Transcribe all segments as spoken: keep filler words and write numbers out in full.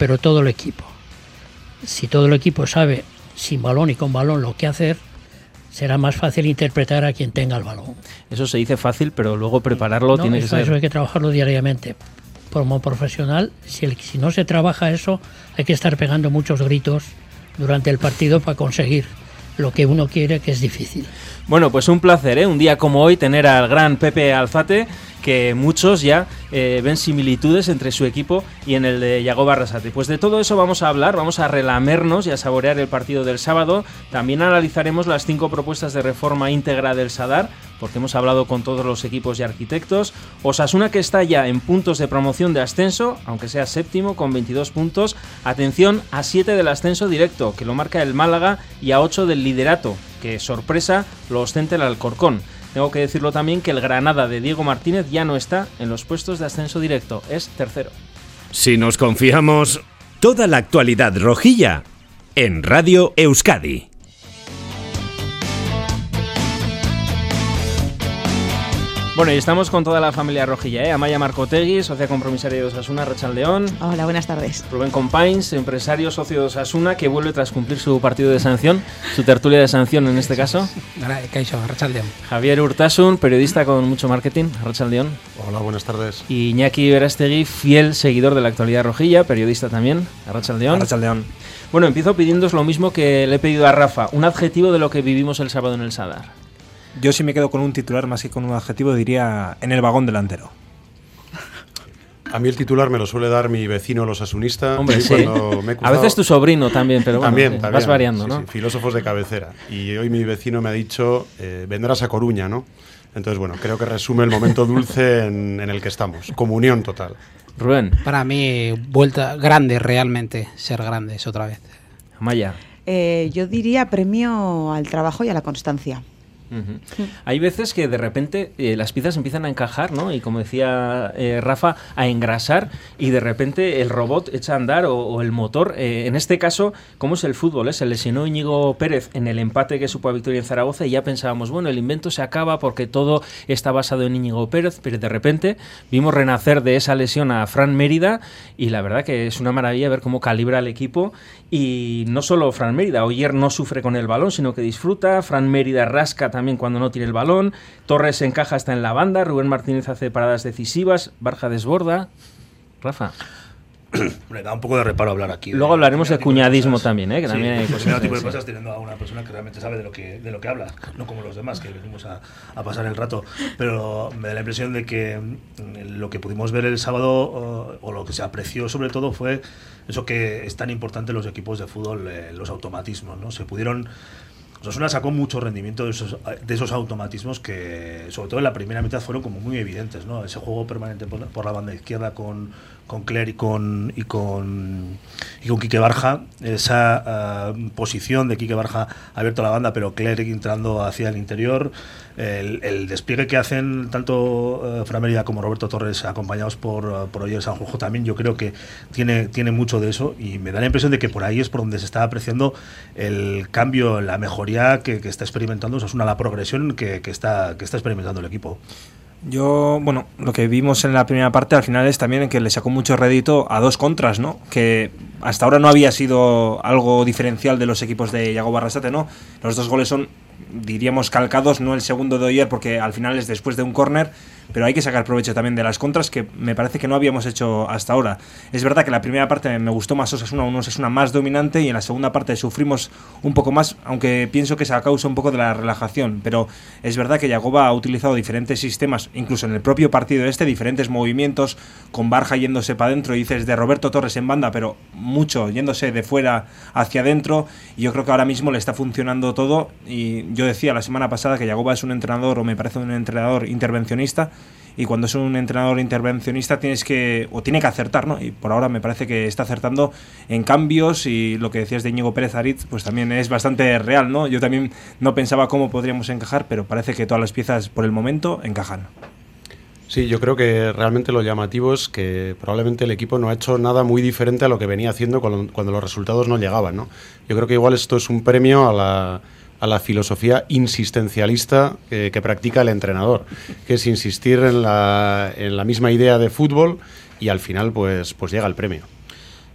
pero todo el equipo. Si todo el equipo sabe, sin balón y con balón, lo que hacer, será más fácil interpretar a quien tenga el balón. Eso se dice fácil, pero luego prepararlo no, tiene eso, que ser... Eso hay que trabajarlo diariamente. Como profesional, si, el, si no se trabaja eso, hay que estar pegando muchos gritos durante el partido para conseguir lo que uno quiere, que es difícil. Bueno, pues un placer, ¿eh? Un día como hoy tener al gran Pepe Alzate, que muchos ya eh, ven similitudes entre su equipo y en el de Yagoba Arrasate. Pues de todo eso vamos a hablar, vamos a relamernos y a saborear el partido del sábado. También analizaremos las cinco propuestas de reforma íntegra del Sadar, porque hemos hablado con todos los equipos y arquitectos. Osasuna, que está ya en puntos de promoción de ascenso, aunque sea séptimo, con veintidós puntos. Atención, a siete del ascenso directo, que lo marca el Málaga, y a ocho del liderato, que sorpresa lo ostenta el Alcorcón. Tengo que decirlo también que el Granada de Diego Martínez ya no está en los puestos de ascenso directo, es tercero. Si nos confiamos, toda la actualidad rojilla en Radio Euskadi. Bueno, y estamos con toda la familia rojilla, ¿eh? Amaya Marcotegui, socia compromisaria de Osasuna, Arratsaldeón. Hola, buenas tardes. Rubén Companys, empresario, socio de Osasuna, que vuelve tras cumplir su partido de sanción, su tertulia de sanción en este caso. Kaixo, Arratsaldeón. Javier Urtasun, periodista con mucho marketing, Arratsaldeón. Hola, buenas tardes. Y Iñaki Berastegui, fiel seguidor de la actualidad rojilla, periodista también, Arratsaldeón. Arratsaldeón. Bueno, empiezo pidiéndoos lo mismo que le he pedido a Rafa, un adjetivo de lo que vivimos el sábado en el Sadar. Yo sí me quedo con un titular más que con un adjetivo, diría en el vagón delantero. A mí el titular me lo suele dar mi vecino, los asunista. Hombre, sí. Cuando me he cruzado... A veces tu sobrino también, pero bueno, también, sí, también, vas variando, sí, ¿no? Sí, filósofos de cabecera. Y hoy mi vecino me ha dicho, eh, vendrás a Coruña, ¿no? Entonces, bueno, creo que resume el momento dulce en, en el que estamos. Comunión total. Rubén. Para mí, vuelta grande realmente, ser grandes otra vez. Amaya. Eh, yo diría premio al trabajo y a la constancia. Uh-huh. Sí. Hay veces que de repente eh, las piezas empiezan a encajar, ¿no? Y como decía eh, Rafa, a engrasar, y de repente el robot echa a andar o, o el motor. Eh, en este caso, ¿cómo es el fútbol? Eh? Se lesionó Íñigo Pérez en el empate que supo a victoria en Zaragoza y ya pensábamos, bueno, el invento se acaba porque todo está basado en Íñigo Pérez, pero de repente vimos renacer de esa lesión a Fran Mérida y la verdad que es una maravilla ver cómo calibra el equipo. Y no solo Fran Mérida, Oyer no sufre con el balón, sino que disfruta, Fran Mérida rasca también también cuando no tiene el balón, Torres encaja hasta en la banda, Rubén Martínez hace paradas decisivas, Barja desborda. Rafa. Me da un poco de reparo hablar aquí. Luego de, hablaremos de, de cuñadismo de también, ¿eh? Que sí, también hay cosas tipo de cosas teniendo a una persona que realmente sabe de lo que de lo que habla, no como los demás que venimos a, a pasar el rato. Pero me da la impresión de que lo que pudimos ver el sábado o, o lo que se apreció sobre todo fue eso que es tan importante en los equipos de fútbol, eh, los automatismos, ¿no? Se pudieron Osasuna sacó mucho rendimiento de esos, de esos automatismos que, sobre todo en la primera mitad, fueron como muy evidentes, ¿no? Ese juego permanente por la, por la banda izquierda con, con Cler y con, y con, y con Quique Barja, esa uh, posición de Quique Barja abierto a la banda, pero Cler entrando hacia el interior, el, el despliegue que hacen tanto uh, Fran Mérida como Roberto Torres, acompañados por, uh, por Oyer Sanjurjo, también yo creo que tiene, tiene mucho de eso, y me da la impresión de que por ahí es por donde se está apreciando el cambio, la mejoría Que, que está experimentando, o sea, es una la progresión que, que, está, que está experimentando el equipo. Yo, bueno, lo que vimos en la primera parte al final es también que le sacó mucho rédito a dos contras, ¿no? Que hasta ahora no había sido algo diferencial de los equipos de Yagoba Arrasate, ¿no? Los dos goles son, diríamos, calcados, no el segundo de Oyer porque al final es después de un córner, pero hay que sacar provecho también de las contras que me parece que no habíamos hecho hasta ahora. Es verdad que la primera parte me gustó más Osasuna, un Osasuna más dominante, y en la segunda parte sufrimos un poco más, aunque pienso que es a causa un poco de la relajación, pero es verdad que Yagoba ha utilizado diferentes sistemas, incluso en el propio partido este, diferentes movimientos, con Barja yéndose para adentro, y dices de Roberto Torres en banda, pero mucho yéndose de fuera hacia adentro, y yo creo que ahora mismo le está funcionando todo. Y yo decía la semana pasada que Yagoba es un entrenador, o me parece un entrenador intervencionista, y cuando es un entrenador intervencionista tienes que, o tiene que acertar, ¿no? Y por ahora me parece que está acertando en cambios, y lo que decías de Íñigo Pérez Aritz pues también es bastante real, ¿no? Yo también no pensaba cómo podríamos encajar, pero parece que todas las piezas por el momento encajan. Sí, yo creo que realmente lo llamativo es que probablemente el equipo no ha hecho nada muy diferente a lo que venía haciendo cuando, cuando los resultados no llegaban, ¿no? Yo creo que igual esto es un premio a la a la filosofía insistencialista que, que practica el entrenador, que es insistir en la, en la misma idea de fútbol, y al final pues, pues llega el premio.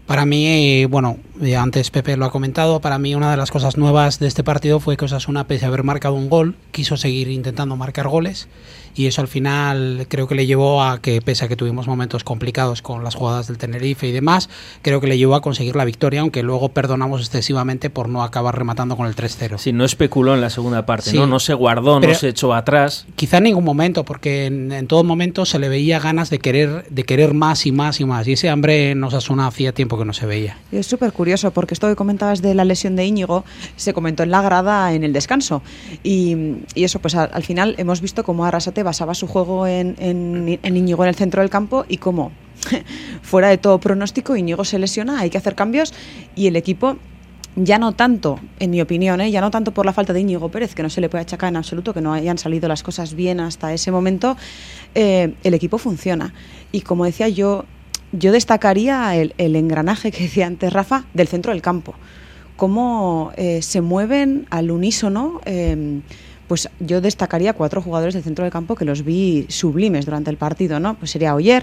Para mí, bueno, antes Pepe lo ha comentado, para mí una de las cosas nuevas de este partido fue que Osasuna, pese a haber marcado un gol, quiso seguir intentando marcar goles, y eso al final creo que le llevó a que, pese a que tuvimos momentos complicados con las jugadas del Tenerife y demás, creo que le llevó a conseguir la victoria, aunque luego perdonamos excesivamente por no acabar rematando con el tres cero. Sí, no especuló en la segunda parte, sí, ¿no? No se guardó, pero no se echó atrás. Quizá en ningún momento, porque en, en todo momento se le veía ganas de querer, de querer más y más y más, y ese hambre en Osasuna hacía tiempo que no se veía. Es súper curioso, porque esto que comentabas de la lesión de Íñigo se comentó en la grada en el descanso, y, y eso, pues al, al final hemos visto cómo Arrasate basaba su juego en, en, en Íñigo en el centro del campo, y cómo fuera de todo pronóstico Íñigo se lesiona, hay que hacer cambios, y el equipo, ya no tanto, en mi opinión, ¿eh? ya no tanto por la falta de Íñigo Pérez, que no se le puede achacar en absoluto, que no hayan salido las cosas bien hasta ese momento, eh, el equipo funciona. Y como decía yo, yo destacaría el, el engranaje que decía antes Rafa, del centro del campo. Cómo eh, se mueven al unísono. Eh, pues yo destacaría cuatro jugadores del centro del campo que los vi sublimes durante el partido, ¿no? Pues sería Oyer,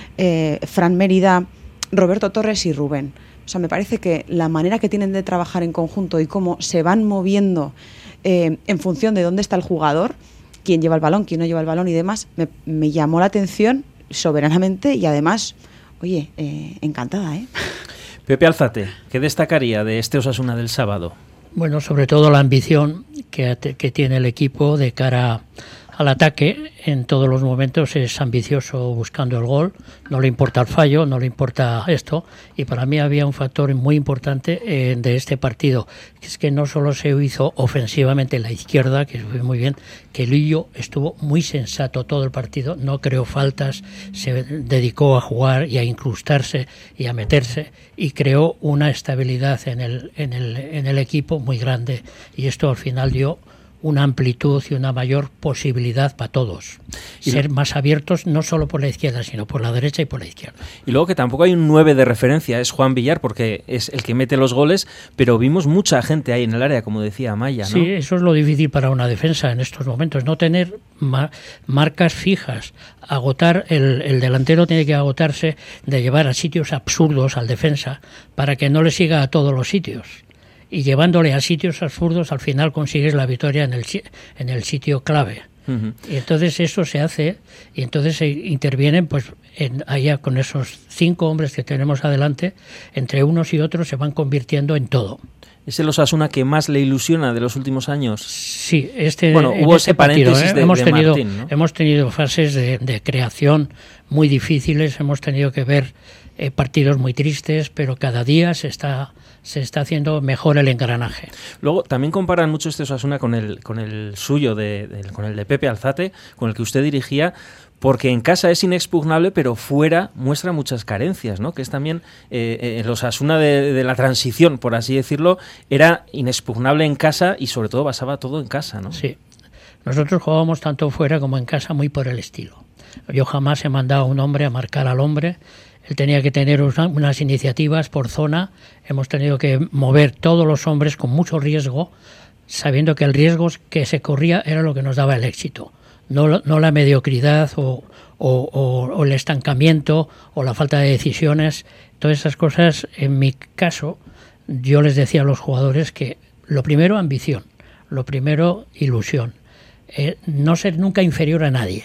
eh, Fran Mérida, Roberto Torres y Rubén. O sea, me parece que la manera que tienen de trabajar en conjunto y cómo se van moviendo eh, en función de dónde está el jugador, quién lleva el balón, quién no lleva el balón y demás, me, me llamó la atención soberanamente, y además, oye, eh, encantada, ¿eh? Pepe Alzate, ¿qué destacaría de este Osasuna del sábado? Bueno, sobre todo la ambición que, que tiene el equipo de cara al ataque. En todos los momentos es ambicioso buscando el gol, no le importa el fallo, no le importa esto, y para mí había un factor muy importante eh, de este partido, que es que no solo se hizo ofensivamente en la izquierda, que fue muy bien, que Lillo estuvo muy sensato todo el partido, no creó faltas, se dedicó a jugar y a incrustarse y a meterse, y creó una estabilidad en el, en el, en el equipo muy grande, y esto al final dio una amplitud y una mayor posibilidad para todos. Y ser más abiertos no solo por la izquierda, sino por la derecha y por la izquierda. Y luego que tampoco hay un nueve de referencia, es Juan Villar, porque es el que mete los goles, pero vimos mucha gente ahí en el área, como decía Amaya, ¿no? Sí, eso es lo difícil para una defensa en estos momentos, no tener ma- marcas fijas, agotar, el, el delantero tiene que agotarse de llevar a sitios absurdos al defensa para que no le siga a todos los sitios. Y llevándole a sitios absurdos, al final consigues la victoria en el, en el sitio clave. Uh-huh. Y entonces eso se hace, y entonces se intervienen, pues en, allá con esos cinco hombres que tenemos adelante, entre unos y otros se van convirtiendo en todo. ¿Es el Osasuna que más le ilusiona de los últimos años? Sí, este, bueno, hubo este ese paréntesis partido, ¿eh? de, hemos de tenido, Martín, ¿no? Hemos tenido fases de, de creación muy difíciles, hemos tenido que ver eh, partidos muy tristes, pero cada día se está... se está haciendo mejor el engranaje. Luego también comparan mucho este Osasuna con el con el suyo, de, de, con el de Pepe Alzate, con el que usted dirigía, porque en casa es inexpugnable, pero fuera muestra muchas carencias, ¿no? Que es también eh, el Osasuna de, de la transición, por así decirlo, era inexpugnable en casa y sobre todo basaba todo en casa, ¿no? Sí. Nosotros jugábamos tanto fuera como en casa muy por el estilo. Yo jamás he mandado a un hombre a marcar al hombre. Él tenía que tener unas iniciativas por zona. Hemos tenido que mover todos los hombres con mucho riesgo, sabiendo que el riesgo que se corría era lo que nos daba el éxito, no, no la mediocridad o, o, o, o el estancamiento o la falta de decisiones. Todas esas cosas, en mi caso, yo les decía a los jugadores que lo primero, ambición, lo primero, ilusión, eh, no ser nunca inferior a nadie.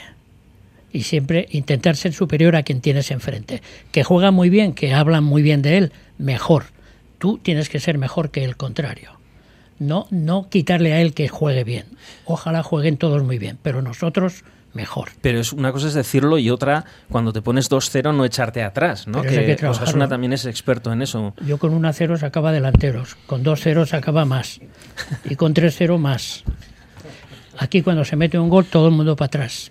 Y siempre intentar ser superior a quien tienes enfrente. Que juega muy bien, que hablan muy bien de él, mejor. Tú tienes que ser mejor que el contrario. No, no quitarle a él que juegue bien. Ojalá jueguen todos muy bien, pero nosotros mejor. Pero es una cosa es decirlo y otra, cuando te pones dos cero, no echarte atrás, ¿no? Pero que Osasuna también es experto en eso. Yo con uno a cero sacaba delanteros, con dos cero sacaba más, y con tres cero más. Aquí cuando se mete un gol, todo el mundo para atrás.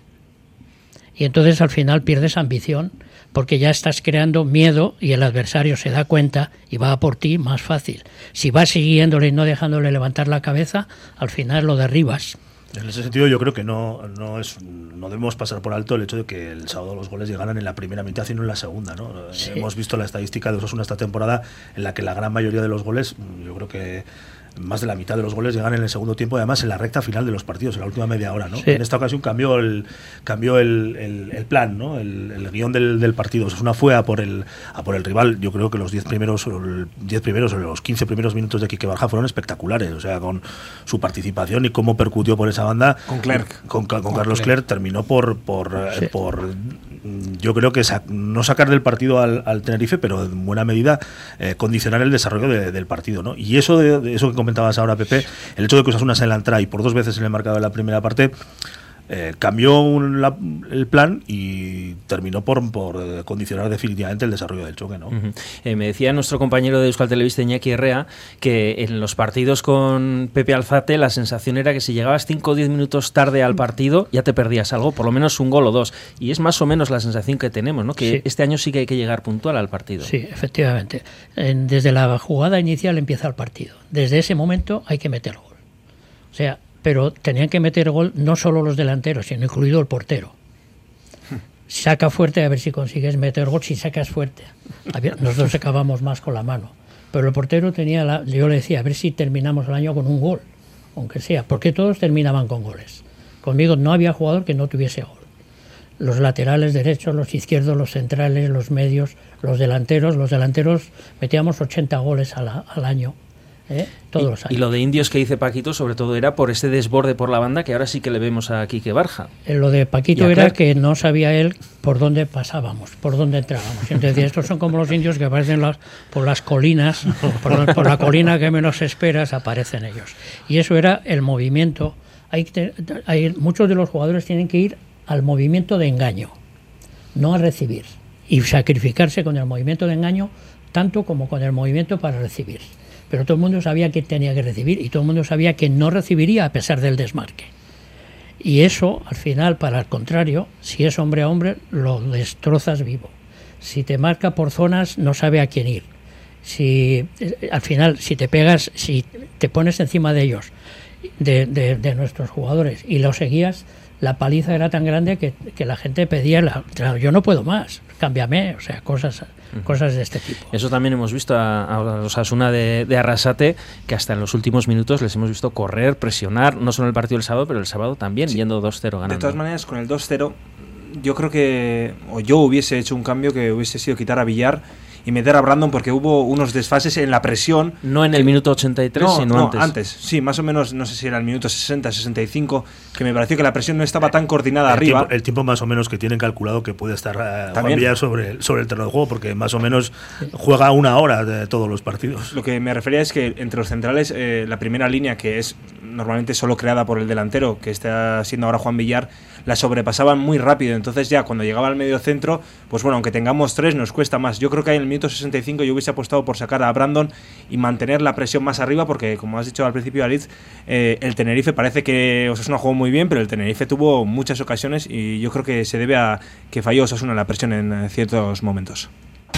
Y entonces al final pierdes ambición, porque ya estás creando miedo y el adversario se da cuenta y va a por ti más fácil. Si vas siguiéndole y no dejándole levantar la cabeza, al final lo derribas. En ese sentido yo creo que no, no, es, no debemos pasar por alto el hecho de que el sábado los goles llegaran en la primera mitad y no en la segunda, ¿no? Sí. Hemos visto la estadística de Osasuna esta temporada en la que la gran mayoría de los goles, yo creo que más de la mitad de los goles llegan en el segundo tiempo, además en la recta final de los partidos, en la última media hora, ¿no? Sí. En esta ocasión cambió el cambió el, el, el plan, ¿no? El, el guión del, del partido. Osasuna fue a por el a por el rival. Yo creo que los diez primeros diez primeros o los quince primeros minutos de Quique Barja fueron espectaculares, o sea, con su participación y cómo percutió por esa banda con Clerc, con, con, con Carlos Clerc, terminó por por, sí. por yo creo que sa- no sacar del partido al, al Tenerife, pero en buena medida eh, condicionar el desarrollo de, del partido, ¿no? Y eso de, de eso que comentabas ahora, Pepe, el hecho de que Osasuna se adelantara y por dos veces en el marcador de la primera parte, Eh, cambió un, la, el plan y terminó por, por condicionar definitivamente el desarrollo del choque, ¿no? Uh-huh. Eh, me decía nuestro compañero de Euskal Televista, Iñaki Herrea, que en los partidos con Pepe Alzate la sensación era que si llegabas cinco o diez minutos tarde al partido ya te perdías algo, por lo menos un gol o dos. Y es más o menos la sensación que tenemos, ¿no? Que sí. Este año sí que hay que llegar puntual al partido. Sí, efectivamente. En, desde la jugada inicial empieza el partido. Desde ese momento hay que meter gol. O sea, pero tenían que meter gol no solo los delanteros, sino incluido el portero. Saca fuerte a ver si consigues meter gol, si sacas fuerte. Nosotros sacábamos más con la mano. Pero el portero tenía, la, yo le decía, a ver si terminamos el año con un gol, aunque sea, porque todos terminaban con goles. Conmigo no había jugador que no tuviese gol. Los laterales derechos, los izquierdos, los centrales, los medios, los delanteros. Los delanteros metíamos ochenta goles al, al año. ¿Eh? Todos y, los años. Y lo de indios que dice Paquito, sobre todo era por ese desborde por la banda que ahora sí que le vemos a Quique Barja. Eh, lo de Paquito era que no sabía él por dónde pasábamos, por dónde entrábamos. Entonces decía, estos son como los indios que aparecen las, por las colinas, por, por la colina que menos esperas aparecen ellos. Y eso era el movimiento. Hay, hay, muchos de los jugadores tienen que ir al movimiento de engaño, no a recibir. Y sacrificarse con el movimiento de engaño tanto como con el movimiento para recibir. Pero todo el mundo sabía que tenía que recibir y todo el mundo sabía que no recibiría a pesar del desmarque. Y eso, al final, para el contrario, si es hombre a hombre, lo destrozas vivo. Si te marca por zonas, no sabe a quién ir. Si al final, si te pegas, si te pones encima de ellos, de, de, de nuestros jugadores, y los seguías, la paliza era tan grande que, que la gente pedía, la, yo no puedo más, cámbiame, o sea, cosas... cosas de este tipo. Eso también hemos visto a, a los Osasuna de, de Arrasate, que hasta en los últimos minutos les hemos visto correr, presionar, no solo el partido del sábado, pero el sábado también, sí. Yendo dos cero ganando. De todas maneras, con el dos cero, yo creo que, o yo hubiese hecho un cambio que hubiese sido quitar a Villar y meter a Brandon, porque hubo unos desfases en la presión. No en el minuto ochenta y tres, no, sino no, antes. antes. Sí, más o menos, no sé si era el minuto sesenta, sesenta y cinco, que me pareció que la presión no estaba tan coordinada el arriba. Tiempo, el tiempo más o menos que tienen calculado que puede estar uh, Juan Villar sobre, sobre el terreno de juego, porque más o menos juega una hora de todos los partidos. Lo que me refería es que entre los centrales, eh, la primera línea, que es normalmente solo creada por el delantero, que está siendo ahora Juan Villar, la sobrepasaban muy rápido. Entonces ya cuando llegaba al medio centro, pues bueno, aunque tengamos tres, nos cuesta más. Yo creo que en el minuto sesenta y cinco yo hubiese apostado por sacar a Brandon y mantener la presión más arriba, porque como has dicho al principio, Aritz, eh, el Tenerife parece que Osasuna jugó muy bien, pero el Tenerife tuvo muchas ocasiones y yo creo que se debe a que falló Osasuna la presión en ciertos momentos.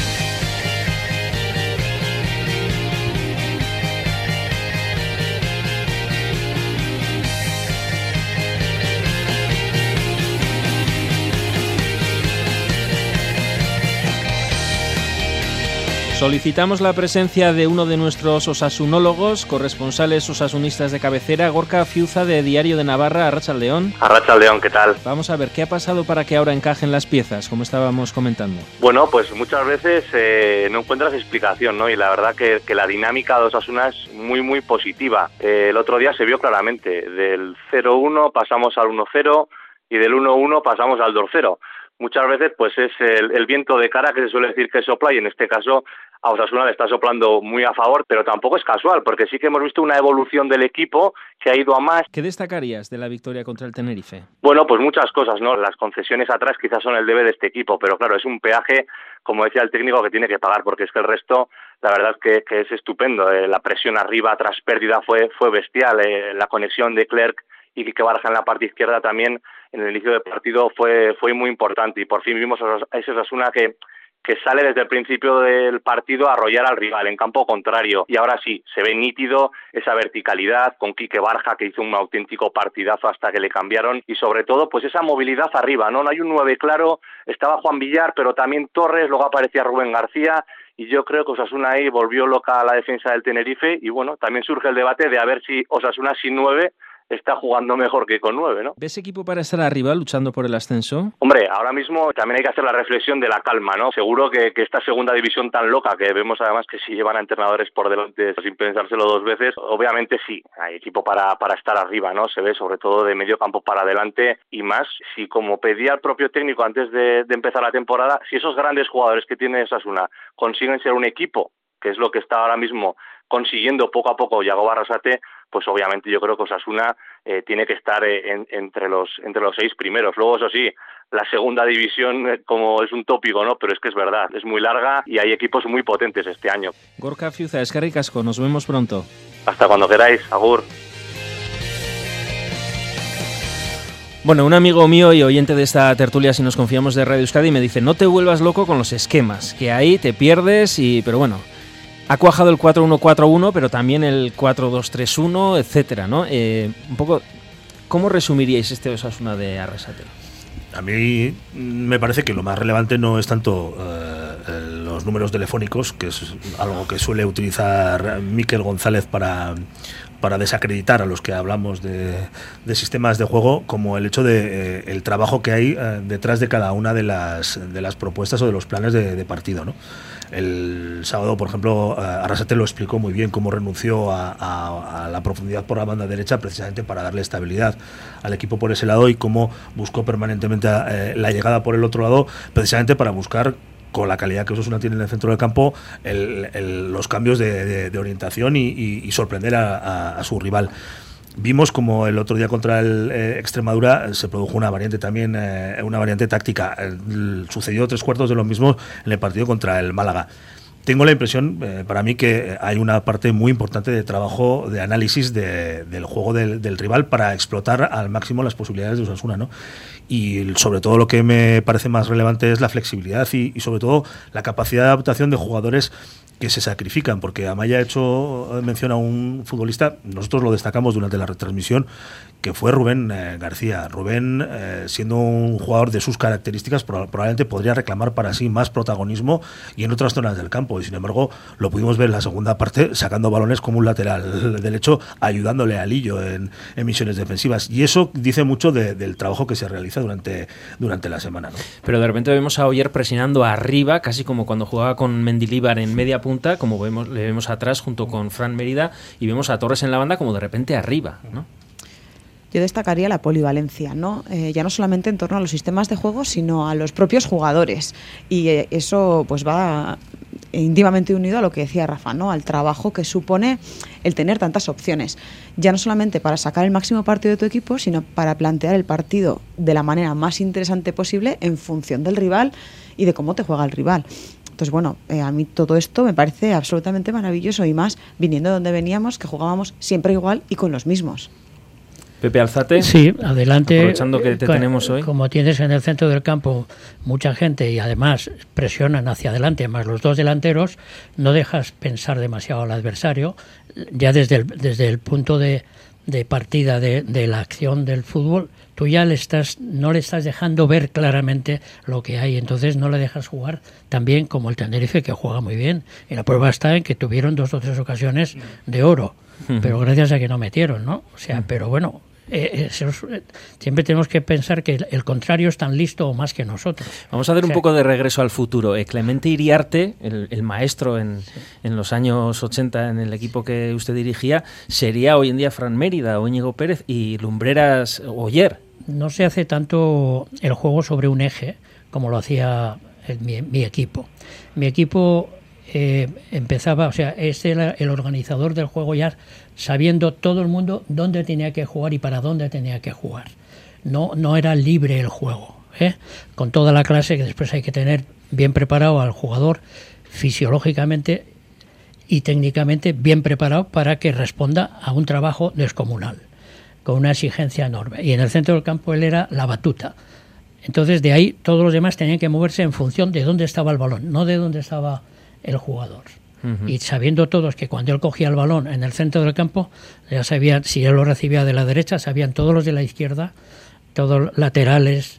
Solicitamos la presencia de uno de nuestros osasunólogos, corresponsales osasunistas de cabecera, Gorka Fiuza, de Diario de Navarra. Arratsaldeón. Arratsaldeón, ¿qué tal? Vamos a ver, ¿qué ha pasado para que ahora encajen las piezas, como estábamos comentando? Bueno, pues muchas veces eh, no encuentras explicación, ¿no? Y la verdad que, que la dinámica de Osasuna es muy, muy positiva. Eh, el otro día se vio claramente, del cero uno pasamos al uno cero y del uno uno pasamos al dos cero. Muchas veces pues es el, el viento de cara que se suele decir que sopla, y en este caso a Osasuna le está soplando muy a favor, pero tampoco es casual, porque sí que hemos visto una evolución del equipo que ha ido a más. ¿Qué destacarías de la victoria contra el Tenerife? Bueno, pues muchas cosas, ¿no? Las concesiones atrás quizás son el deber de este equipo, pero claro, es un peaje, como decía el técnico, que tiene que pagar, porque es que el resto, la verdad es que, que es estupendo. Eh, la presión arriba tras pérdida fue, fue bestial, eh, la conexión de Clerc y Quique Barja en la parte izquierda también en el inicio del partido fue fue muy importante, y por fin vimos a ese Osasuna que que sale desde el principio del partido a arrollar al rival en campo contrario, y ahora sí, se ve nítido esa verticalidad con Quique Barja, que hizo un auténtico partidazo hasta que le cambiaron, y sobre todo pues esa movilidad arriba, ¿no? No hay un nueve claro, estaba Juan Villar, pero también Torres, luego aparecía Rubén García, y yo creo que Osasuna ahí volvió loca a la defensa del Tenerife, y bueno, también surge el debate de a ver si Osasuna sin nueve está jugando mejor que con nueve, ¿no? ¿Ves equipo para estar arriba luchando por el ascenso? Hombre, ahora mismo también hay que hacer la reflexión de la calma, ¿no? Seguro que, que esta segunda división tan loca, que vemos además que si llevan a entrenadores por delante sin pensárselo dos veces, obviamente sí, hay equipo para, para estar arriba, ¿no? Se ve sobre todo de medio campo para adelante, y más si, como pedía el propio técnico antes de, de empezar la temporada, si esos grandes jugadores que tiene Osasuna consiguen ser un equipo, que es lo que está ahora mismo consiguiendo poco a poco Yagoba Arrasate, pues obviamente yo creo que Osasuna eh, tiene que estar eh, en, entre los entre los seis primeros. Luego, eso sí, la segunda división, eh, como es un tópico, ¿no? Pero es que es verdad, es muy larga y hay equipos muy potentes este año. Gorka Fiuza, eskerrik asko, nos vemos pronto. Hasta cuando queráis, agur. Bueno, un amigo mío y oyente de esta tertulia, si nos confiamos, de Radio Euskadi, me dice: no te vuelvas loco con los esquemas, que ahí te pierdes, y pero bueno, ha cuajado el cuatro uno cuatro uno, pero también el cuatro dos tres uno, etcétera, ¿no? Eh, un poco, ¿cómo resumiríais este Osasuna de Arrasate? A mí me parece que lo más relevante no es tanto eh, los números telefónicos, que es algo que suele utilizar Mikel González para, para desacreditar a los que hablamos de, de sistemas de juego, como el hecho de eh, el trabajo que hay eh, detrás de cada una de las, de las propuestas o de los planes de, de partido, ¿no? El sábado, por ejemplo, Arrasate lo explicó muy bien, cómo renunció a, a, a la profundidad por la banda derecha precisamente para darle estabilidad al equipo por ese lado, y cómo buscó permanentemente eh, la llegada por el otro lado precisamente para buscar, con la calidad que Osasuna tiene en el centro del campo, el, el, los cambios de, de, de orientación y, y, y sorprender a, a, a su rival. Vimos como el otro día contra el eh, Extremadura se produjo una variante también, eh, una variante táctica. El, sucedió tres cuartos de lo mismo en el partido contra el Málaga. Tengo la impresión, eh, para mí, que hay una parte muy importante de trabajo, de análisis de, del juego del, del rival para explotar al máximo las posibilidades de Osasuna, ¿no? Y sobre todo lo que me parece más relevante es la flexibilidad y, y sobre todo la capacidad de adaptación de jugadores que se sacrifican, porque Amaya ha hecho mención a un futbolista, nosotros lo destacamos durante la retransmisión, que fue Rubén eh, García. Rubén, eh, siendo un jugador de sus características, probablemente podría reclamar para sí más protagonismo y en otras zonas del campo, y sin embargo lo pudimos ver en la segunda parte sacando balones como un lateral derecho, ayudándole a Lillo en, en misiones defensivas, y eso dice mucho de, del trabajo que se realiza durante, durante la semana, ¿no? Pero de repente vemos a Oyer presionando arriba, casi como cuando jugaba con Mendilibar en media punta, como vemos, le vemos atrás junto con Fran Mérida, y vemos a Torres en la banda como de repente arriba, ¿no? Yo destacaría la polivalencia, ¿no? Eh, ya no solamente en torno a los sistemas de juego, sino a los propios jugadores, y eh, eso pues va íntimamente unido a lo que decía Rafa, ¿no? Al trabajo que supone el tener tantas opciones, ya no solamente para sacar el máximo partido de tu equipo, sino para plantear el partido de la manera más interesante posible en función del rival y de cómo te juega el rival. Entonces, bueno, eh, a mí todo esto me parece absolutamente maravilloso, y más viniendo de donde veníamos, que jugábamos siempre igual y con los mismos. Pepe Alzate. Sí, adelante. Aprovechando que te co- tenemos hoy. Como tienes en el centro del campo mucha gente y además presionan hacia adelante, más los dos delanteros, no dejas pensar demasiado al adversario. Ya desde el, desde el punto de, de partida de, de la acción del fútbol, tú ya le estás, no le estás dejando ver claramente lo que hay, entonces no le dejas jugar tan bien como el Tenerife, que juega muy bien. Y la prueba está en que tuvieron dos o tres ocasiones de oro, uh-huh. pero gracias a que no metieron, ¿no? O sea, uh-huh. pero bueno, Eh, eh, siempre tenemos que pensar que el, el contrario es tan listo o más que nosotros. Vamos a dar o sea, un poco de regreso al futuro. Eh, Clemente Iriarte, el, el maestro en, en los años ochenta en el equipo que usted dirigía, sería hoy en día Fran Mérida o Íñigo Pérez y Lumbreras Oyer. No se hace tanto el juego sobre un eje como lo hacía el, mi, mi equipo. Mi equipo eh, empezaba, o sea, es el, el organizador del juego ya sabiendo todo el mundo dónde tenía que jugar y para dónde tenía que jugar. No, no era libre el juego, ¿eh? Con toda la clase que después hay que tener bien preparado al jugador fisiológicamente y técnicamente bien preparado para que responda a un trabajo descomunal, con una exigencia enorme. Y en el centro del campo él era la batuta. Entonces de ahí todos los demás tenían que moverse en función de dónde estaba el balón, no de dónde estaba el jugador. Uh-huh. Y sabiendo todos que cuando él cogía el balón en el centro del campo, ya sabían, si él lo recibía de la derecha, sabían todos los de la izquierda, todos laterales,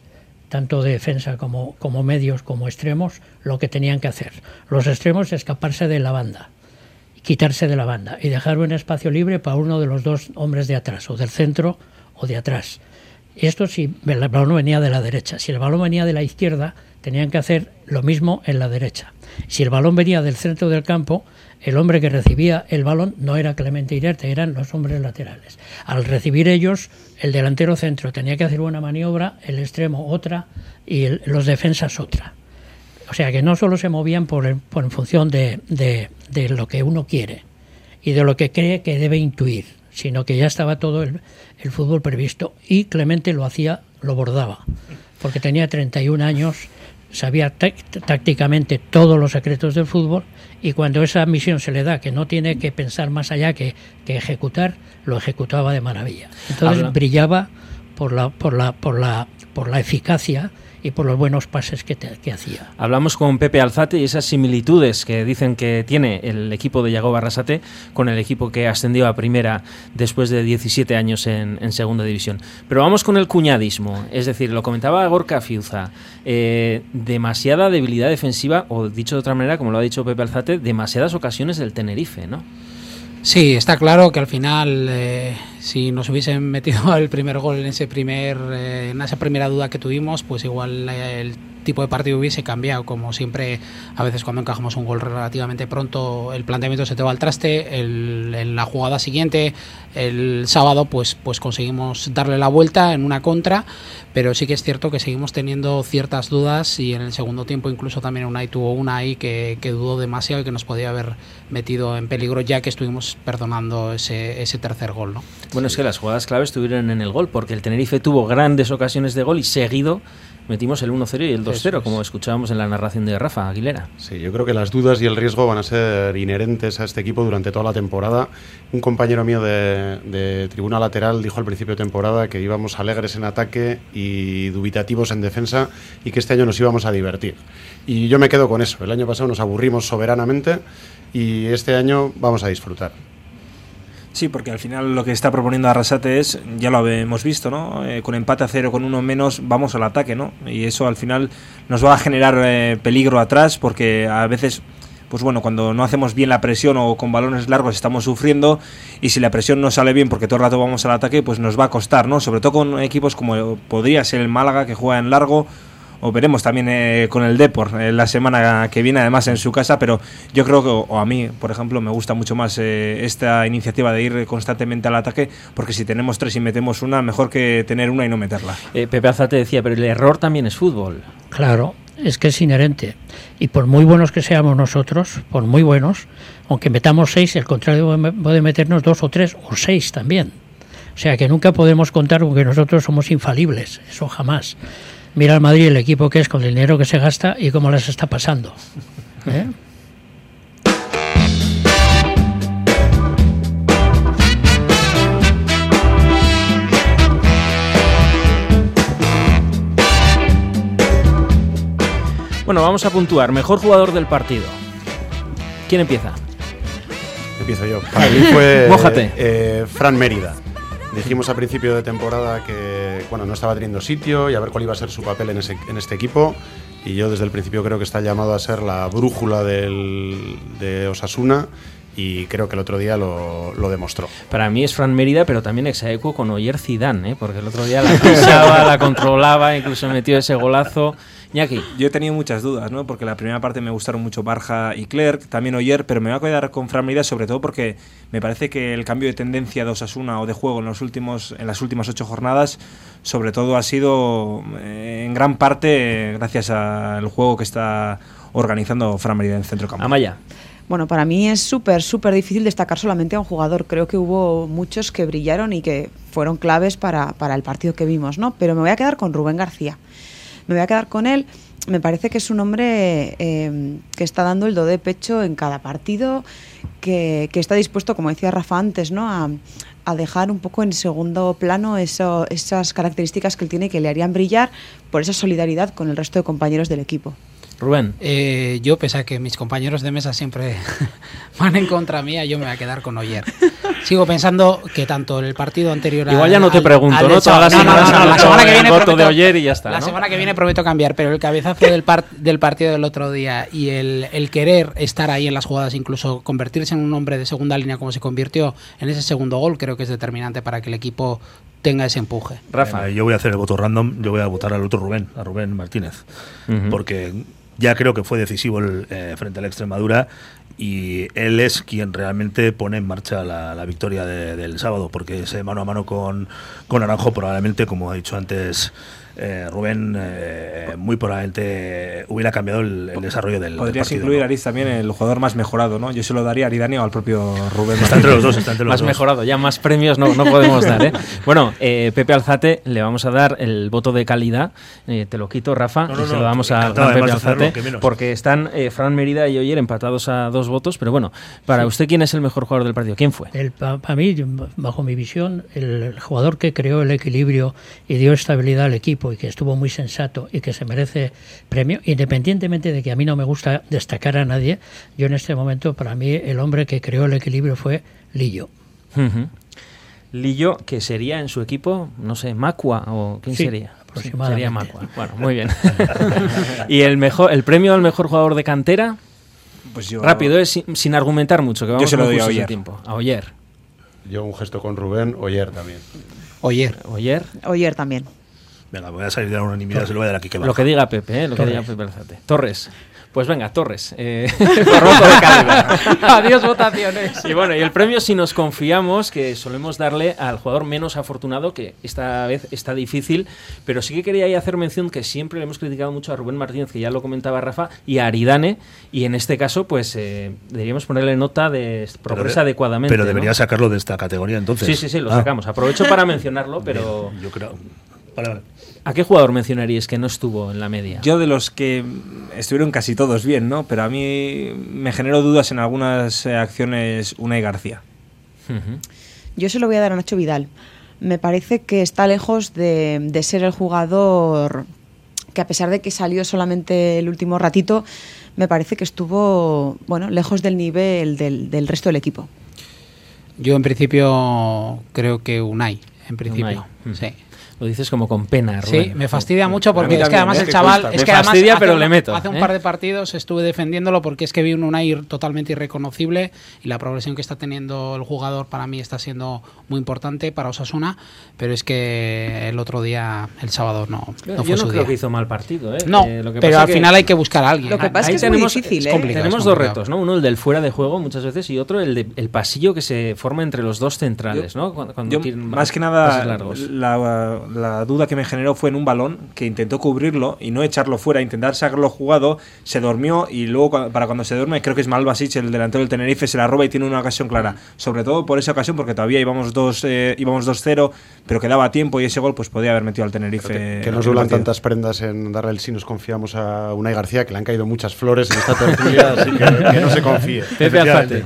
tanto de defensa como, como medios como extremos, lo que tenían que hacer. Los extremos escaparse de la banda, quitarse de la banda y dejar un espacio libre para uno de los dos hombres de atrás, o del centro o de atrás. Esto si el balón venía de la derecha. Si el balón venía de la izquierda, tenían que hacer lo mismo en la derecha. Si el balón venía del centro del campo, el hombre que recibía el balón no era Clemente Irerte, eran los hombres laterales. Al recibir ellos, el delantero centro tenía que hacer una maniobra, el extremo otra y el, los defensas otra. O sea que no solo se movían por, el, por en función de, de, de lo que uno quiere y de lo que cree que debe intuir, sino que ya estaba todo el, el fútbol previsto, y Clemente lo hacía, lo bordaba, porque tenía treinta y un años, sabía tácticamente todos los secretos del fútbol, y cuando esa misión se le da, que no tiene que pensar más allá que, que ejecutar, lo ejecutaba de maravilla. Entonces Habla. brillaba por la, por la, por la, por la eficacia y por los buenos pases que, te, que hacía. Hablamos con Pepe Alzate y esas similitudes que dicen que tiene el equipo de Yagoba Arrasate con el equipo que ascendió a primera después de diecisiete años en, en segunda división. Pero vamos con el cuñadismo, es decir, lo comentaba Gorka Fiuza, eh, demasiada debilidad defensiva, o dicho de otra manera, como lo ha dicho Pepe Alzate, demasiadas ocasiones del Tenerife, ¿no? Sí, está claro que al final, eh, si nos hubiesen metido el primer gol en ese primer, eh, en esa primera duda que tuvimos, pues igual eh, el tipo de partido hubiese cambiado. Como siempre, a veces cuando encajamos un gol relativamente pronto, el planteamiento se te va al traste. El, en la jugada siguiente, el sábado, pues, pues conseguimos darle la vuelta en una contra, pero sí que es cierto que seguimos teniendo ciertas dudas, y en el segundo tiempo incluso también Unai tuvo una ahí que, que dudó demasiado y que nos podía haber metido en peligro, ya que estuvimos perdonando ese, ese tercer gol, ¿no? Bueno, es que las jugadas claves estuvieron en el gol, porque el Tenerife tuvo grandes ocasiones de gol y seguido metimos el uno cero y el dos cero, como escuchábamos en la narración de Rafa Aguilera. Sí, yo creo que las dudas y el riesgo van a ser inherentes a este equipo durante toda la temporada. Un compañero mío de, de tribuna lateral dijo al principio de temporada que íbamos alegres en ataque y dubitativos en defensa, y que este año nos íbamos a divertir. Y yo me quedo con eso. El año pasado nos aburrimos soberanamente y este año vamos a disfrutar. Sí, porque al final lo que está proponiendo Arrasate es, ya lo hemos visto, ¿no? Eh, con empate a cero, con uno menos, vamos al ataque, ¿no? Y eso al final nos va a generar eh, peligro atrás, porque a veces, pues bueno, cuando no hacemos bien la presión o con balones largos estamos sufriendo, y si la presión no sale bien porque todo el rato vamos al ataque, pues nos va a costar, ¿no? Sobre todo con equipos como podría ser el Málaga, que juega en largo, o veremos también eh, con el Depor eh, la semana que viene, además en su casa. Pero yo creo que, o a mí, por ejemplo, me gusta mucho más eh, esta iniciativa de ir constantemente al ataque, porque si tenemos tres y metemos una, mejor que tener una y no meterla. Eh, Pepe Alzate decía, pero el error también es fútbol. Claro, es que es inherente. Y por muy buenos que seamos nosotros, por muy buenos, aunque metamos seis, el contrario puede meternos dos o tres o seis también. O sea que nunca podemos contar con que nosotros somos infalibles, eso jamás. Mira al Madrid, el equipo que es, con el dinero que se gasta y cómo les está pasando. ¿Eh? Bueno, vamos a puntuar. Mejor jugador del partido. ¿Quién empieza? Empiezo yo. Para mí fue Mójate. Eh, Fran Mérida. Dijimos a principio de temporada que bueno, no estaba teniendo sitio y a ver cuál iba a ser su papel en, ese, en este equipo, y yo desde el principio creo que está llamado a ser la brújula del, de Osasuna, y creo que el otro día lo, lo demostró. Para mí es Fran Mérida, pero también exaequo con Oyer Zidane, ¿eh? Porque el otro día la pisaba, la controlaba, incluso metió ese golazo. Iñaki. Yo he tenido muchas dudas, ¿no? Porque la primera parte me gustaron mucho Barja y Clerc, también Oyer, pero me voy a quedar con Fran Mérida, sobre todo porque me parece que el cambio de tendencia de Osasuna o de juego en los últimos en las últimas ocho jornadas, sobre todo ha sido eh, en gran parte gracias al juego que está organizando Fran Mérida en el centro campo. Amaya. Bueno, para mí es súper, súper difícil destacar solamente a un jugador. Creo que hubo muchos que brillaron y que fueron claves para, para el partido que vimos, ¿no? Pero me voy a quedar con Rubén García. Me voy a quedar con él. Me parece que es un hombre eh, que está dando el do de pecho en cada partido, que, que está dispuesto, como decía Rafa antes, ¿no? a, a dejar un poco en segundo plano eso, esas características que él tiene que le harían brillar por esa solidaridad con el resto de compañeros del equipo. Rubén. Eh, yo, pese a que mis compañeros de mesa siempre van en contra mía, yo me voy a quedar con Oyer. sigo pensando que tanto el partido anterior igual ya no te pregunto, al, al ¿no? Todas las no, no, semanas no, no, la semana que viene el voto prometo, de Oyer y ya está, la ¿no? semana que viene prometo cambiar, pero el cabezazo del, par, del partido del otro día y el, el querer estar ahí en las jugadas, incluso convertirse en un hombre de segunda línea como se convirtió en ese segundo gol, creo que es determinante para que el equipo tenga ese empuje. Rafa, eh, yo voy a hacer el voto random, yo voy a votar al otro Rubén, a Rubén Martínez, uh-huh. porque ya creo que fue decisivo el, eh, frente a la Extremadura y él es quien realmente pone en marcha la, la victoria de, del sábado, porque ese mano a mano con, con Naranjo probablemente, como ha dicho antes eh, Rubén, eh, muy probablemente hubiera cambiado el, el desarrollo del, Podrías del partido, incluir, ¿no? Ariz, también el jugador más mejorado, ¿no? Yo se lo daría a Aridane o al propio Rubén. Está entre los dos, está entre los más dos. mejorado, ya más premios no, no podemos dar, ¿eh? Bueno, eh, Pepe Alzate le vamos a dar el voto de calidad, eh, te lo quito, Rafa, no, no, y se no, lo damos a, a Pepe Alzate, porque están eh, Fran Mérida y Oyer empatados a dos votos, pero bueno, para sí. usted, ¿quién es el mejor jugador del partido? ¿Quién fue? Para pa mí, bajo mi visión, el, el jugador que creó el equilibrio y dio estabilidad al equipo y que estuvo muy sensato y que se merece premio, independientemente de que a mí no me gusta destacar a nadie, yo en este momento, para mí, el hombre que creó el equilibrio fue Lillo. Uh-huh. Lillo, que sería en su equipo, no sé, Macua o quién sí, sería. Aproximadamente. Sería Macua. Bueno, muy bien. ¿Y el mejor, el premio al mejor jugador de cantera? Pues yo... Rápido, es sin, sin argumentar mucho, que vamos yo se lo doy a Oyer. Oyer. Tiempo. A Oyer. Yo un gesto con Rubén, Oyer también. Oyer. Oyer. Oyer también. Venga, voy a salir de la unanimidad, se lo voy a dar aquí que baja. Lo que diga Pepe, ¿eh? Lo Torres. que diga Pepe Alzate. Torres. Pues venga, Torres. Eh, por voto de calidad. Adiós, votaciones. Y bueno, y el premio, si nos confiamos, que solemos darle al jugador menos afortunado, que esta vez está difícil, pero sí que quería ahí hacer mención que siempre le hemos criticado mucho a Rubén Martínez, que ya lo comentaba Rafa, y a Aridane, y en este caso, pues eh, deberíamos ponerle nota de progresa pero de, adecuadamente. Pero debería ¿no? sacarlo de esta categoría, entonces. Sí, sí, sí, lo ah. sacamos. Aprovecho para mencionarlo, pero... Bien, yo creo... Vale, vale. ¿A qué jugador mencionaríais que no estuvo en la media? Yo de los que estuvieron casi todos bien, ¿no? Pero a mí me generó dudas en algunas acciones Unai García. Uh-huh. Yo se lo voy a dar a Nacho Vidal. Me parece que está lejos de, de ser el jugador que, a pesar de que salió solamente el último ratito, me parece que estuvo, bueno, lejos del nivel del, del resto del equipo. Yo en principio creo que Unai, en principio, Unai. sí. Lo dices como con pena, Rubén. Sí, me fastidia mucho porque es también, que además ¿eh? el chaval... Me es que fastidia, además pero hace le un, meto. Hace un ¿eh? par de partidos estuve defendiéndolo porque es que vi un Unai totalmente irreconocible y la progresión que está teniendo el jugador para mí está siendo muy importante para Osasuna, pero es que el otro día, el sábado, no, no Yo fue no su creo día. que hizo mal partido, ¿eh? No, eh, lo que pero pasa al que final hay que buscar a alguien. Lo que pasa Ahí es que tenemos, es muy difícil, es ¿eh? complicado. Tenemos es dos complicado. retos, ¿no? Uno el del fuera de juego muchas veces y otro el de el pasillo que se forma entre los dos centrales, yo, ¿no? Cuando, cuando yo, tienen más que pases nada, largos. la, la duda que me generó fue en un balón que intentó cubrirlo y no echarlo fuera, intentar sacarlo jugado, se durmió y luego para cuando se duerme, creo que es Malvasic, el delantero del Tenerife, se la roba y tiene una ocasión clara. Sobre todo por esa ocasión, porque todavía íbamos dos eh, íbamos dos cero, pero quedaba tiempo y ese gol pues podía haber metido al Tenerife. Que, que nos duran tantas prendas en darle el sí, nos confiamos a Unai García, que le han caído muchas flores en esta tertulia, así que, que no se confíe. Pepe Alzate.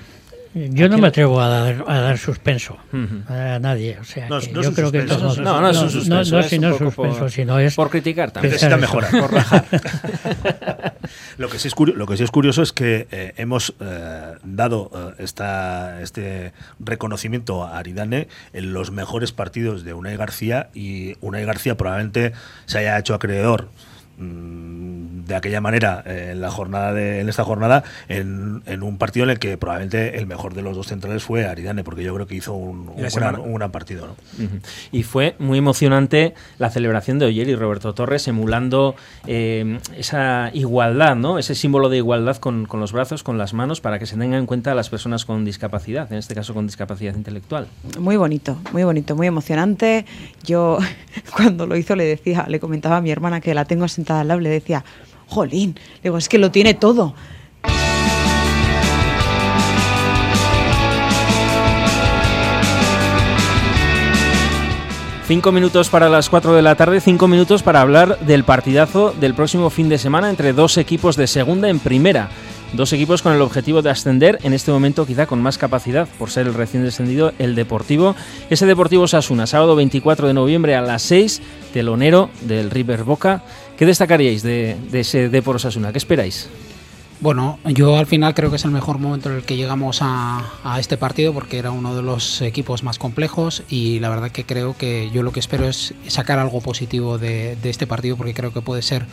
Yo no me atrevo a dar, a dar suspenso uh-huh. a nadie, o sea, no, que no yo es creo suspenso, que no, no, no es un suspenso, no, no, es si un no es poco suspenso, por, sino es por criticar también, necesita mejorar, por rajar. Lo que sí es curioso, lo que sí es curioso es que eh, hemos eh, dado eh, esta, este reconocimiento a Aridane en los mejores partidos de Unai García, y Unai García probablemente se haya hecho acreedor de aquella manera eh, en la jornada de, en esta jornada en, en un partido en el que probablemente el mejor de los dos centrales fue Aridane, porque yo creo que hizo un, un, gran, un gran partido, ¿no? Uh-huh. Y fue muy emocionante la celebración de Oyer y Roberto Torres, emulando eh, esa igualdad, ¿no? Ese símbolo de igualdad con, con los brazos, con las manos, para que se tengan en cuenta a las personas con discapacidad, en este caso con discapacidad intelectual. Muy bonito, muy bonito, muy emocionante. Yo cuando lo hizo le decía, le comentaba a mi hermana, que la tengo sentada al lado, le decía: jolín, le digo, es que lo tiene todo. Cinco minutos para las cuatro de la tarde, cinco minutos para hablar del partidazo del próximo fin de semana entre dos equipos de segunda en primera. Dos equipos con el objetivo de ascender, en este momento quizá con más capacidad, por ser el recién descendido, el Deportivo. Ese Deportivo Osasuna, sábado veinticuatro de noviembre a las seis, telonero del River Boca. ¿Qué destacaríais de, de ese Depor Osasuna? ¿Qué esperáis? Bueno, yo al final creo que es el mejor momento en el que llegamos a, a este partido, porque era uno de los equipos más complejos, y la verdad que creo que yo lo que espero es sacar algo positivo de, de este partido, porque creo que puede ser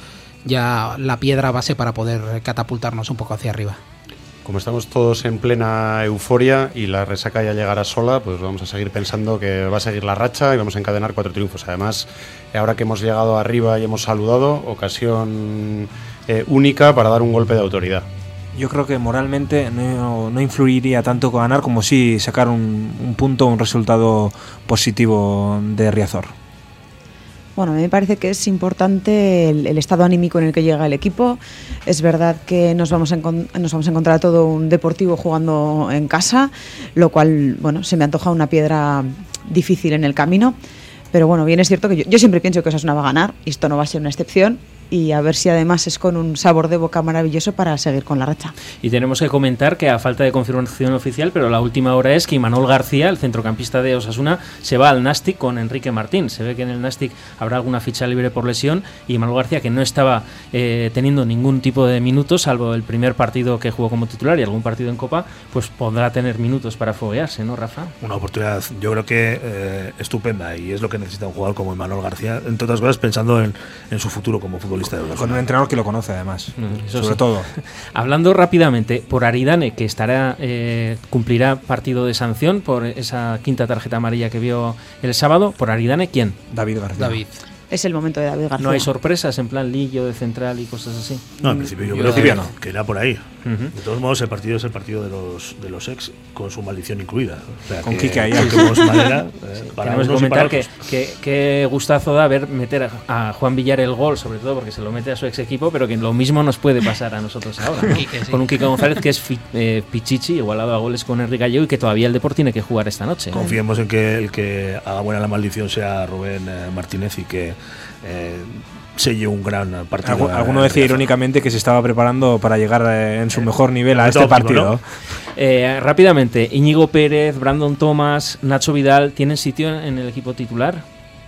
ya la piedra base para poder catapultarnos un poco hacia arriba. Como estamos todos en plena euforia y la resaca ya llegará sola, pues vamos a seguir pensando que va a seguir la racha y vamos a encadenar cuatro triunfos. Además, ahora que hemos llegado arriba y hemos saludado, ocasión eh, única para dar un golpe de autoridad. Yo creo que moralmente no, no influiría tanto con ganar como sí sacar un, un punto, un resultado positivo de Riazor. Bueno, a mí me parece que es importante el, el estado anímico en el que llega el equipo. Es verdad que nos vamos a, encon- nos vamos a encontrar todo un Deportivo jugando en casa, lo cual, bueno, se me antoja una piedra difícil en el camino. Pero bueno, bien es cierto que yo, yo siempre pienso que Osasuna va a ganar, y esto no va a ser una excepción. Y a ver si además es con un sabor de boca maravilloso para seguir con la racha. Y tenemos que comentar que a falta de confirmación oficial, pero la última hora es que Imanol García, el centrocampista de Osasuna, se va al Nastic con Enrique Martín. Se ve que en el Nastic habrá alguna ficha libre por lesión, y Imanol García, que no estaba eh, teniendo ningún tipo de minutos, salvo el primer partido que jugó como titular y algún partido en Copa, pues podrá tener minutos para foguearse, ¿no, Rafa? Una oportunidad, yo creo que eh, estupenda, y es lo que necesita un jugador como Imanol García, entre otras cosas pensando en, en su futuro como futbolista. Con un entrenador que lo conoce además, mm, sobre sí. todo. Hablando rápidamente, por Aridane, que estará eh, cumplirá partido de sanción por esa quinta tarjeta amarilla que vio el sábado. Por Aridane, ¿quién? David García. David. Es el momento de David García. ¿No hay sorpresas en plan Lillo de central y cosas así? No, en principio yo, yo creo que, no. que irá por ahí. Uh-huh. De todos modos, el partido es el partido de los de los ex, con su maldición incluida. O sea, con Quique ahí. Madera, eh, Tenemos que comentar que, que, que gustazo da ver meter a, a Juan Villar el gol, sobre todo porque se lo mete a su ex equipo, pero que lo mismo nos puede pasar a nosotros ahora, ¿no? Quique, sí. Con un Quique González que es fi, eh, pichichi, igualado a goles con Enrique Gallego, y que todavía el Depor tiene que jugar esta noche. Confiemos en que el que haga buena la maldición sea Rubén eh, Martínez, y que Eh, selle un gran partido. Algu- alguno decía irónicamente que se estaba preparando para llegar eh, en su mejor nivel a este partido. ¿No? Eh, rápidamente, Íñigo Pérez, Brandon Thomas, Nacho Vidal, ¿tienen sitio en el equipo titular?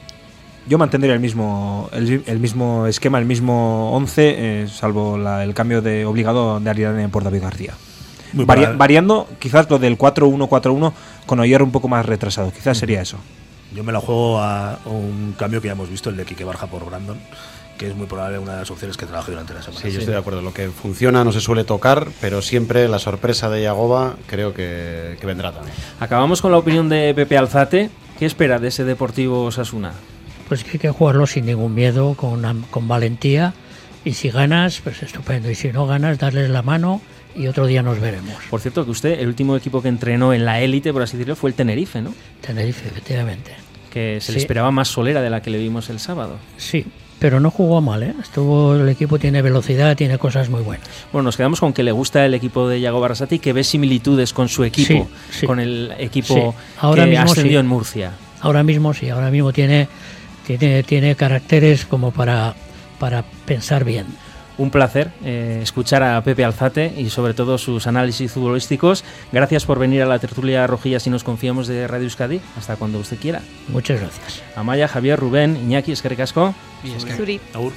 Yo mantendría el mismo el, el mismo esquema, el mismo once, eh, salvo la, el cambio de obligado de Aridane por David García. Vari- variando quizás lo del cuatro uno cuatro uno con Oyer un poco más retrasado, quizás sería eso. Yo me la juego a un cambio que ya hemos visto, el de Quique Barja por Brandon, que es muy probable una de las opciones que trabaje durante la semana. Sí, yo estoy de acuerdo. Lo que funciona no se suele tocar, pero siempre la sorpresa de Yagoba creo que, que vendrá también. Acabamos con la opinión de Pepe Alzate. ¿Qué espera de ese Deportivo Osasuna? Pues que hay que jugarlo sin ningún miedo, con, con valentía, y si ganas, pues estupendo, y si no ganas, darles la mano, y otro día nos veremos. Por cierto, que usted, el último equipo que entrenó en la élite, por así decirlo, fue el Tenerife, ¿no? Tenerife, efectivamente. Que se sí. le esperaba más solera de la que le vimos el sábado. Sí, pero no jugó mal, ¿eh? Estuvo, el equipo tiene velocidad, tiene cosas muy buenas. Bueno, nos quedamos con que le gusta el equipo de Yago Barrasate y que ve similitudes con su equipo, sí, sí. con el equipo sí. ahora que mismo ascendió sí. en Murcia. Ahora mismo sí, ahora mismo tiene, tiene, tiene caracteres como para, para pensar bien. Un placer eh, escuchar a Pepe Alzate y sobre todo sus análisis futbolísticos. Gracias por venir a la tertulia Rojilla si nos confiamos de Radio Euskadi. Hasta cuando usted quiera. Muchas gracias. Amaya, Javier, Rubén, Iñaki, eskerrik asko. Zuri.